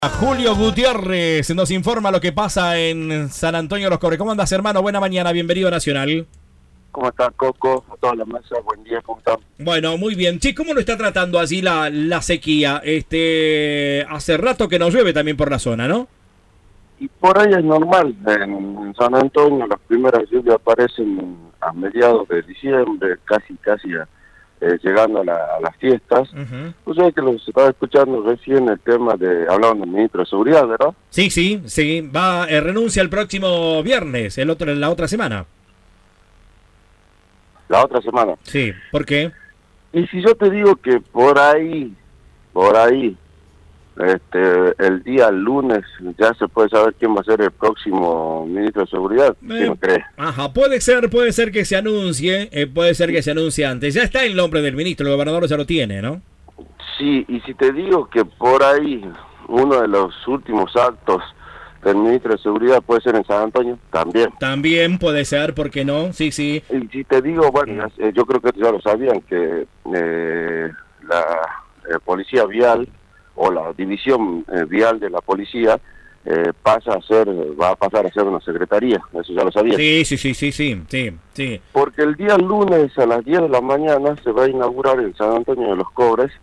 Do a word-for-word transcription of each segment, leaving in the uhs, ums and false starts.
Julio Gutiérrez nos informa lo que pasa en San Antonio de los Cobres. ¿Cómo andas, hermano? Buena mañana, bienvenido a Nacional. ¿Cómo está, Coco? A toda la mesa, buen día, ¿cómo están? Bueno, muy bien. Che, ¿cómo lo está tratando así la, la sequía? Este, hace rato que no llueve también por la zona, ¿no? Y por ahí es normal, en, en San Antonio las primeras lluvias aparecen a mediados de diciembre, casi, casi a, eh, llegando a, la, a las fiestas. Uh-huh. Pues es que los estaba escuchando recién el tema de, hablaban del ministro de Seguridad, ¿verdad? Sí, sí, sí. Va, eh, renuncia el próximo viernes, el otro, la otra semana. La otra semana. Sí, ¿por qué? Y si yo te digo que por ahí, por ahí, este, el día lunes ya se puede saber quién va a ser el próximo ministro de Seguridad, ¿quién Eh, cree? Ajá, puede ser, puede ser que se anuncie, eh, puede ser que se anuncie antes. Ya está el nombre del ministro, el gobernador ya lo tiene, ¿no? Sí, y si te digo que por ahí uno de los últimos actos del ministro de Seguridad puede ser en San Antonio, también. También puede ser, ¿por qué no? Sí, sí. Y si te digo, bueno, eh, yo creo que ya lo sabían, que eh, la eh, policía vial o la división eh, vial de la policía eh, pasa a ser, va a pasar a ser una secretaría, eso ya lo sabían. Sí, sí, sí, sí, sí, sí, sí. Porque el día lunes a las diez de la mañana se va a inaugurar en San Antonio de los Cobres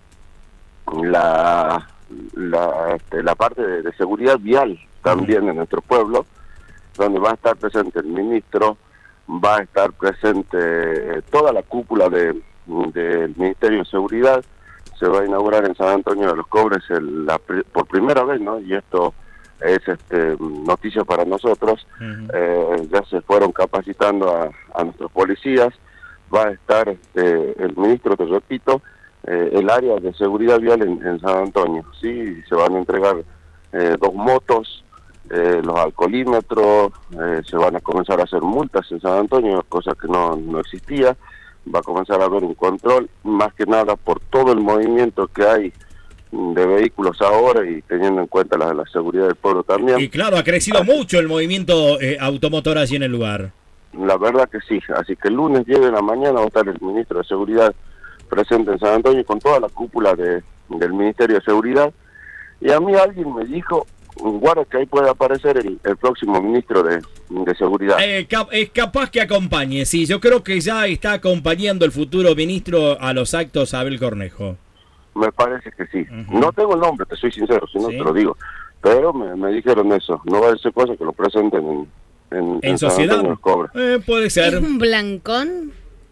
la, la, este, la parte de, de seguridad vial también uh-huh. en nuestro pueblo, donde va a estar presente el ministro, va a estar presente toda la cúpula de del Ministerio de Seguridad. Se va a inaugurar en San Antonio de los Cobres el, la, por primera vez, ¿no? Y esto es este noticia para nosotros. Uh-huh. Eh, ya se fueron capacitando a, a nuestros policías. Va a estar este, el ministro, te repito, eh, el área de seguridad vial en, en San Antonio. Sí, se van a entregar eh, dos motos, eh, los alcoholímetros, eh, se van a comenzar a hacer multas en San Antonio, cosa que no, no existía. Va a comenzar a haber un control, más que nada por todo el movimiento que hay de vehículos ahora y teniendo en cuenta la, la seguridad del pueblo también. Y claro, ha crecido así, mucho el movimiento eh, automotor allí en el lugar. La verdad que sí, así que el lunes diez de la mañana va a estar el ministro de Seguridad presente en San Antonio con toda la cúpula de, del Ministerio de Seguridad. Y a mí alguien me dijo, guarda que ahí puede aparecer el, el próximo ministro de, de Seguridad. Eh, cap es capaz que acompañe, sí, yo creo que ya está acompañando el futuro ministro a los actos a Abel Cornejo. Me parece que sí. Uh-huh. No tengo el nombre, te soy sincero, si no ¿Sí? te lo digo. Pero me, me dijeron eso, no va a ser cosa que lo presenten en, en, ¿En, en sociedad. Eh, puede ser. ¿Es un blancón?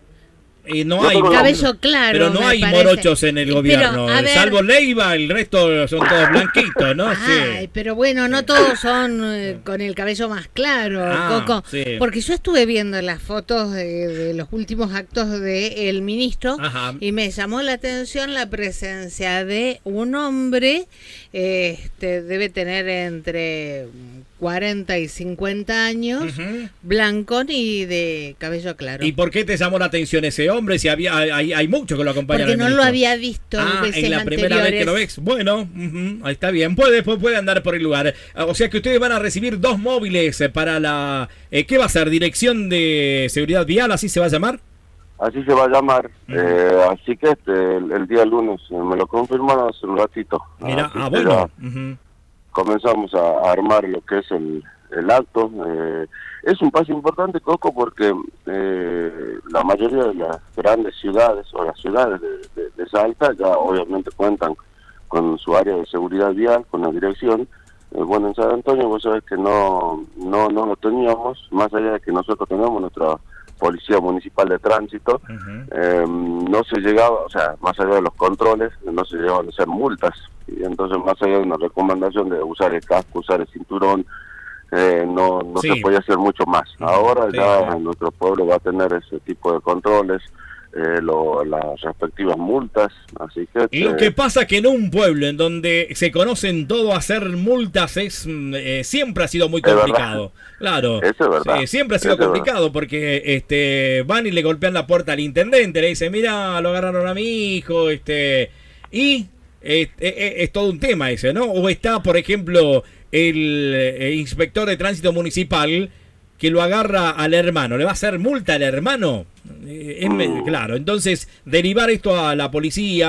Y no Yo hay cabello claro, pero no hay parece. morochos en el gobierno, pero, ver, salvo Leiva, el resto son todos blanquitos, ¿no? Ay, sí. pero bueno, no todos son eh, con el cabello más claro, ah, Coco, sí. Porque yo estuve viendo las fotos de, de los últimos actos del ministro. Ajá. Y me llamó la atención la presencia de un hombre, eh, este debe tener entre cuarenta y cincuenta años, uh-huh. blancón y de cabello claro. ¿Y por qué te llamó la atención ese hombre? Si había hay, hay muchos que lo acompañan. Porque no lo había visto ah, veces en la anteriores. primera vez que lo ves. Bueno, uh-huh, ahí está bien. Puede, puede, puede andar por el lugar. O sea que ustedes van a recibir dos móviles para la... Eh, ¿Qué va a ser? ¿Dirección de seguridad vial? ¿Así se va a llamar? Así se va a llamar. Uh-huh. eh, así que este el, el día lunes me lo confirmaron hace un ratito. Mira, ah, bueno. Uh-huh. Comenzamos a, a armar lo que es el, el acto. Eh, es un paso importante, Coco, porque eh, la mayoría de las grandes ciudades o las ciudades de, de, de Salta ya obviamente cuentan con su área de seguridad vial, con la dirección. Eh, bueno, en San Antonio vos sabés que no, no, no lo teníamos, más allá de que nosotros tenemos nuestra Policía Municipal de Tránsito, uh-huh. eh, no se llegaba, o sea, más allá de los controles, no se llegaban a hacer multas. Y entonces, más allá de una recomendación de usar el casco, usar el cinturón, eh, no, no sí. se podía hacer mucho más. Ahora sí, ya sí. nuestro pueblo va a tener ese tipo de controles, eh, lo, las respectivas multas, así que... Y lo que pasa que en un pueblo en donde se conocen todo, hacer multas es eh, siempre ha sido muy complicado. Claro, eso es verdad. Sí, siempre ha sido eso complicado porque este van y le golpean la puerta al intendente, le dicen, mira, lo agarraron a mi hijo, este y es, es, es todo un tema ese, ¿no? O está, por ejemplo, el, el inspector de tránsito municipal que lo agarra al hermano, ¿le va a hacer multa al hermano? Eh, es, mm. Claro, entonces derivar esto a la policía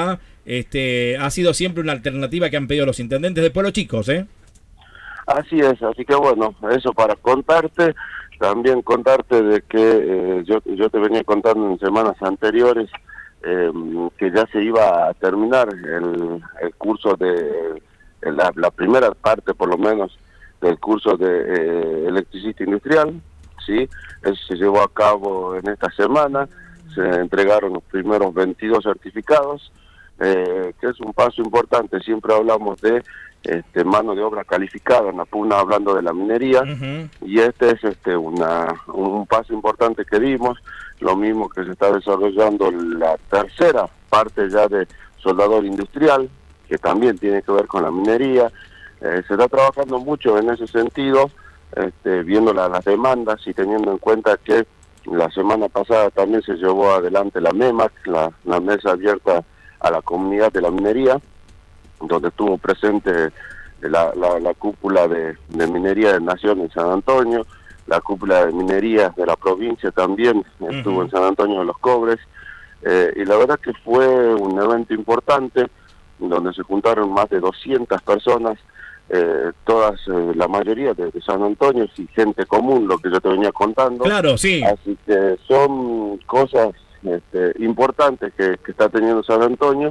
este, ha sido siempre una alternativa que han pedido los intendentes de Pueblo Chicos, ¿eh? Así es, así que bueno, eso para contarte, también contarte de que eh, yo, yo te venía contando en semanas anteriores eh, que ya se iba a terminar el, el curso de, la, la primera parte por lo menos del curso de eh, electricista industrial, ¿sí? Eso se llevó a cabo en esta semana, se entregaron los primeros veintidós certificados, eh, que es un paso importante, siempre hablamos de Este, mano de obra calificada en la PUNA, hablando de la minería, uh-huh. y este es este una un paso importante que dimos, lo mismo que se está desarrollando la tercera parte ya de soldador industrial, que también tiene que ver con la minería. Eh, se está trabajando mucho en ese sentido, este, viendo la, las demandas y teniendo en cuenta que la semana pasada también se llevó adelante la MEMAC, la, la mesa abierta a la comunidad de la minería, donde estuvo presente la, la, la cúpula de, de minería de Nación en San Antonio, la cúpula de minerías de la provincia también estuvo uh-huh. en San Antonio de los Cobres, eh, y la verdad que fue un evento importante, donde se juntaron más de doscientas personas, eh, todas, eh, la mayoría de, de San Antonio, y gente común, lo que yo te venía contando. Claro, sí. Así que son cosas este, importantes que, que está teniendo San Antonio.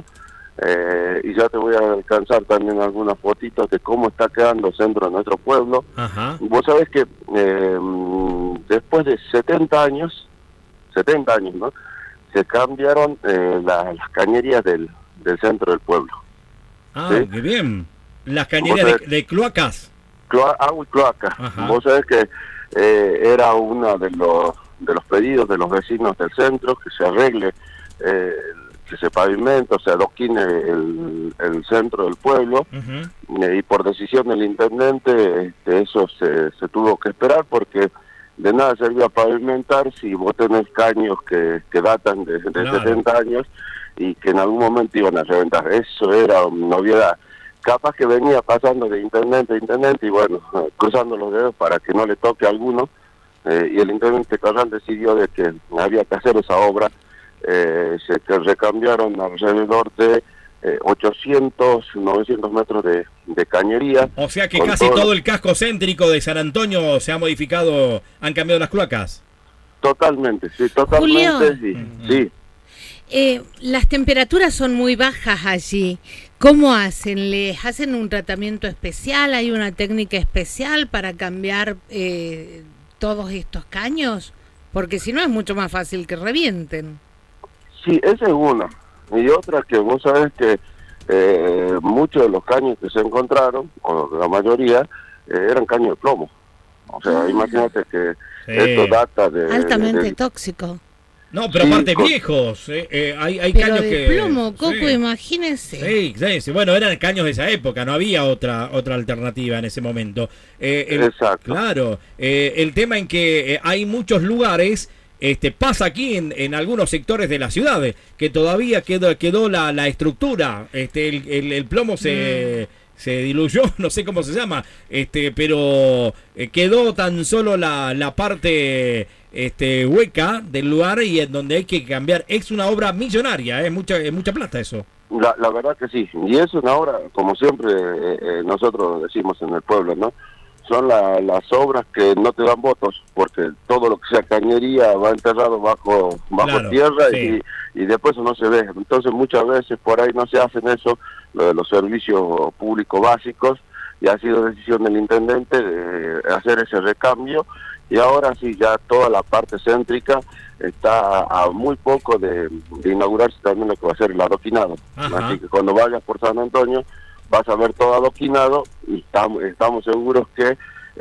Eh, y ya te voy a alcanzar también algunas fotitos de cómo está quedando el centro de nuestro pueblo. Ajá. Vos sabés que eh, después de setenta años, setenta años, ¿no? Se cambiaron eh, la, las cañerías del, del centro del pueblo. Ah, ¿sí? Qué bien. Las cañerías de, de cloacas. Cloa, agua y cloaca. Ajá. Vos sabés que eh, era uno de los, de los pedidos de los vecinos del centro, que se arregle eh, que se pavimenta, o sea, adoquine el, el centro del pueblo, uh-huh. eh, y por decisión del intendente este, eso se, se tuvo que esperar, porque de nada servía pavimentar si vos tenés caños que, que datan de, de claro. setenta años y que en algún momento iban a reventar. Eso era una novedad. Capaz que venía pasando de intendente a intendente y bueno, cruzando los dedos para que no le toque a alguno, eh, y el intendente Carral decidió de que había que hacer esa obra. Eh, se que recambiaron alrededor de eh, ochocientos, novecientos metros de, de cañería. O sea que casi todo... todo el casco céntrico de San Antonio se ha modificado, han cambiado las cloacas. Totalmente, sí, totalmente, sí. Uh-huh. sí. Eh, las temperaturas son muy bajas allí. ¿Cómo hacen? ¿Les hacen un tratamiento especial? ¿Hay una técnica especial para cambiar eh, todos estos caños? Porque si no es mucho más fácil que revienten. Sí, esa es una. Y otra que vos sabés que eh, muchos de los caños que se encontraron, o la mayoría, eh, eran caños de plomo. O sea, ah. imagínate que sí. esto data de... Altamente de, de, tóxico. No, pero sí, aparte con... viejos. Eh, eh, hay hay pero caños de que... plomo, Coco, sí. imagínese. Sí, sí, sí, bueno, eran caños de esa época, no había otra otra alternativa en ese momento. Eh, el, Exacto. Claro, eh, el tema en que eh, hay muchos lugares... Este pasa aquí en, en algunos sectores de la ciudad, que todavía quedó quedó la, la estructura, este el, el, el plomo se, mm. se diluyó, no sé cómo se llama, este pero eh, quedó tan solo la, la parte este hueca del lugar y en donde hay que cambiar. Es una obra millonaria, es mucha es mucha plata eso. La, la verdad que sí, y es una obra, como siempre eh, eh, nosotros decimos en el pueblo, ¿no? Son la, las obras que no te dan votos, porque todo lo que sea cañería va enterrado bajo bajo claro, tierra sí. y, y después no se ve. Entonces muchas veces por ahí no se hacen eso, lo de los servicios públicos básicos, y ha sido decisión del intendente de hacer ese recambio, y ahora sí ya toda la parte céntrica está a muy poco de, de inaugurarse también lo que va a ser el adoquinado. Ajá. Así que cuando vayas por San Antonio vas a ver todo adoquinado y estamos, estamos seguros que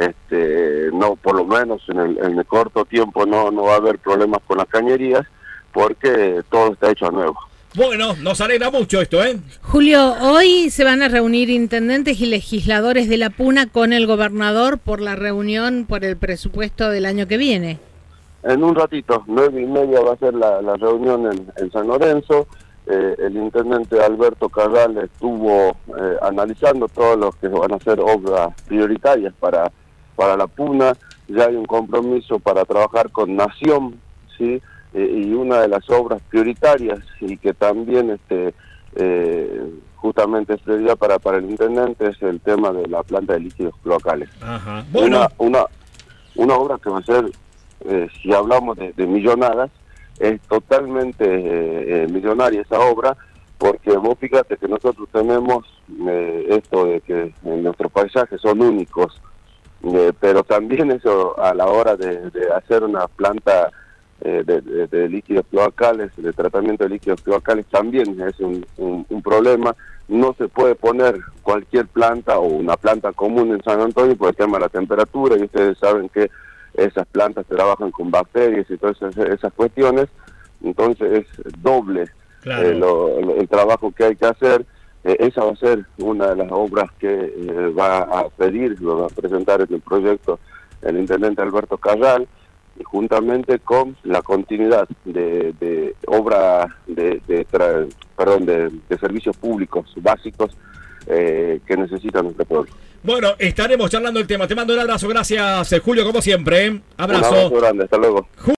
este no por lo menos en el, en el corto tiempo no, no va a haber problemas con las cañerías, porque todo está hecho a nuevo. Bueno, nos alegra mucho esto, ¿eh? Julio, hoy se van a reunir intendentes y legisladores de la PUNA con el gobernador por la reunión por el presupuesto del año que viene. En un ratito, nueve y media va a ser la, la reunión en, en San Lorenzo. Eh, el intendente Alberto Carral estuvo eh, analizando todos los que van a ser obras prioritarias para, para la PUNA. Ya hay un compromiso para trabajar con Nación, ¿sí? Eh, y una de las obras prioritarias y que también este eh, justamente es prioridad para, para el intendente, es el tema de la planta de líquidos cloacales. Ajá. Bueno. Una, una, una obra que va a ser, eh, si hablamos de, de millonadas, es totalmente eh, eh, millonaria esa obra, porque vos fíjate que nosotros tenemos eh, esto de que en nuestros paisajes son únicos, eh, pero también eso a la hora de, de hacer una planta eh, de, de, de líquidos cloacales, de tratamiento de líquidos cloacales, también es un, un, un problema. No se puede poner cualquier planta o una planta común en San Antonio por el tema de la temperatura, y ustedes saben que esas plantas trabajan con bacterias y todas esas, esas cuestiones, entonces es doble claro. eh, lo, lo, el trabajo que hay que hacer. Eh, esa va a ser una de las obras que eh, va a pedir, lo va a presentar en el proyecto el intendente Alberto Carral, y juntamente con la continuidad de, de obra de, de, tra, perdón, de, de servicios públicos básicos eh, que necesita nuestro pueblo. Bueno, estaremos charlando el tema. Te mando un abrazo, gracias Julio, como siempre. ¿eh? Abrazo. Un abrazo grande, hasta luego.